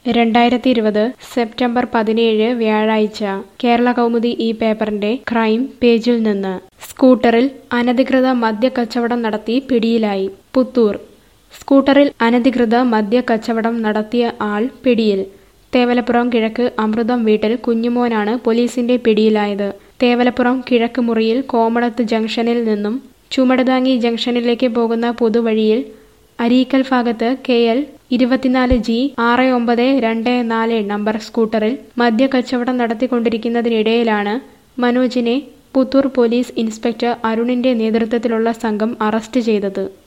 2020 September 17 വ്യാഴാഴ്ച കേരളകൗമുദി ഈ പേപ്പറിന്റെ ക്രൈം പേജിൽ നിന്ന് സ്കൂട്ടറിൽ അനധികൃത മദ്യക്കച്ചവടം നടത്തി പിടിയിലായി. പുത്തൂർ സ്കൂട്ടറിൽ അനധികൃത മദ്യക്കച്ചവടം നടത്തിയ ആൾ പിടിയിൽ. തേവലപ്പുറം കിഴക്ക് അമൃതം വീട്ടിൽ കുഞ്ഞുമോനാണ് പോലീസിന്റെ പിടിയിലായത്. തേവലപ്പുറം കിഴക്ക് മുറിയിൽ കോമടത്ത് ജംഗ്ഷനിൽ നിന്നും ചുമടുതാങ്ങി ജംഗ്ഷനിലേക്ക് പോകുന്ന പൊതുവഴിയിൽ അരീക്കൽ ഭാഗത്ത് KL 24G 6924 നമ്പർ സ്കൂട്ടറിൽ മദ്യക്കച്ചവടം നടത്തിക്കൊണ്ടിരിക്കുന്നതിനിടയിലാണ് മനോജിനെ പുത്തൂർ പോലീസ് ഇൻസ്പെക്ടർ അരുണിന്റെ നേതൃത്വത്തിലുള്ള സംഘം അറസ്റ്റ് ചെയ്തത്.